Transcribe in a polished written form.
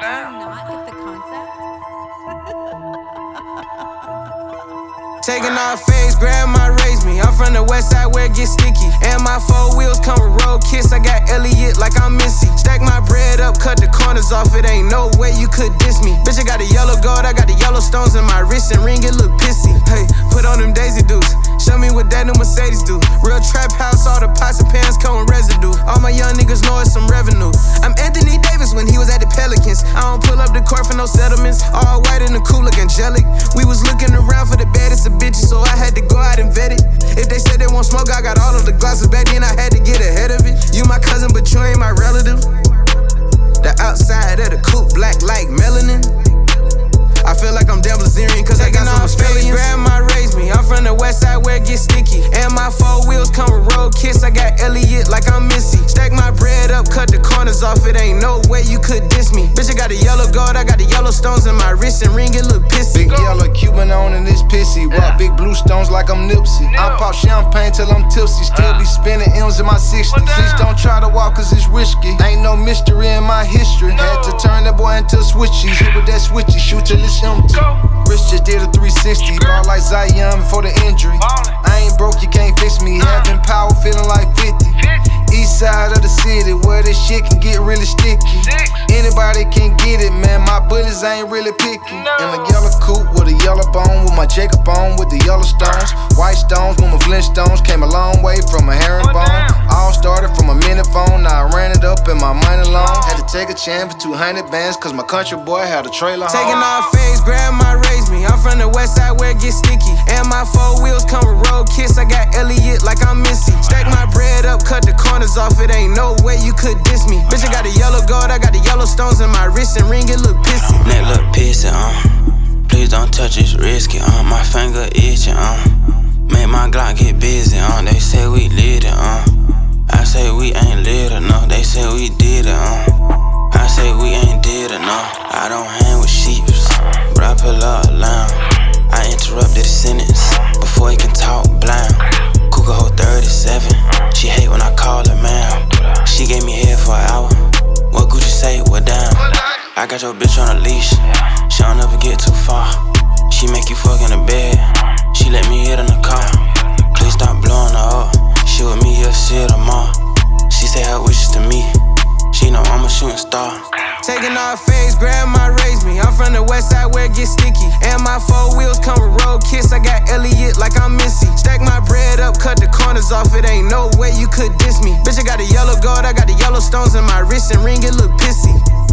Do you not get the concept? Taking off phase, grandma raised me. I'm from the west side where it gets sticky. And my 4 wheels come with road kiss. I got Elliot like I'm Missy. Stack my bread up, cut the corners off. It ain't no way you could diss me. Bitch, I got the yellow gold, I got the yellow stones in my wrist and ring. It look pissy. Hey, put on them Daisy Dukes. Show me what that new Mercedes do. Real trap house, all the pots and pans come with residue. All my young niggas know it's some revenue. I'm Anthony Davis when he was at the Pelicans. I don't pull up the court for no settlements. All white and the cool look angelic. We was looking around for the baddest of bitches, so I had to go out and vet it. If they said they won't smoke, I got all of the glasses back then. I had to get ahead of it. You my cousin, but you ain't my relative. The outside of the coupe, black like melanin. I feel like I'm Dan Blazerian, cause I got some Australians. Grandma raised me, I'm from the west side where it gets sticky. And my 4 wheels come with road kiss. I got Elliot like I'm Missy. Stack my bread up, cut the corners off. It ain't no way you could diss me. Bitch, I got the yellow gold, I got the yellow stones in my wrist and ring. It look pissy. Big yellow Cuban on and it's pissy. Rock big blue stones like I'm Nipsey. I pop champagne till I'm tipsy. Still be spinning M's in my 60s. Please don't try to walk cause it's risky. Ain't no mystery in my history. Had to turn that boy into a switchy. Hit with that switchy, shoot till it's empty. Rich just did a 360. Ball like Zion before the injury. I ain't broke, you can't fix me. Having power, feeling like 50. East side of the city, where this shit can get really sticky. Anybody can get it, man. My bullets ain't really picky. In a yellow coupe with a yellow bone, with my Jacob on with the yellow stones. White stones with my Flintstones. Came a long way from a herringbone. All started from a minute phone, now I ran it up in my money loan. Had to take a chance for 200 bands, cause my country boy had a trailer home. Taking off phase, grandma raised me. I'm from the west side where it gets sticky. And my 4 wheels come with road kiss. I got Elliot like I'm Missy. Stack my bread up, cut the corners off. It ain't no way you could diss me. Bitch, I got the yellow gold, I got the yellow stones in my wrist and ring. It look pissy. Neck look pissy, please don't touch, it's risky, my finger itching, make my Glock get busy, they say we lit it, I say we ain't lit enough, they say we did it, I say we ain't did enough. I don't hang with sheeps, but I pull up loud. I interrupted the sentence before he can talk blind. Cougar hold 37, she hate when I call her man. She gave me head for an hour, what Gucci say, what down? I got your bitch on a leash, she don't ever get too far. She make you fuck in the bed, she let me hit in the car. Please stop blowing her up, she with me, you'll see her tomorrow. She say her wishes to me, she know I'm a shooting star. Taking off phase, grandma raised me. I'm from the west side where it gets sticky. And my 4 wheels come with road kiss. I got Elliot like I'm Missy. Stack my bread up, cut the corners off. It ain't no way you could diss me. Bitch, I got the yellow gold, I got the yellow stones in my wrist and ring. It look pissy.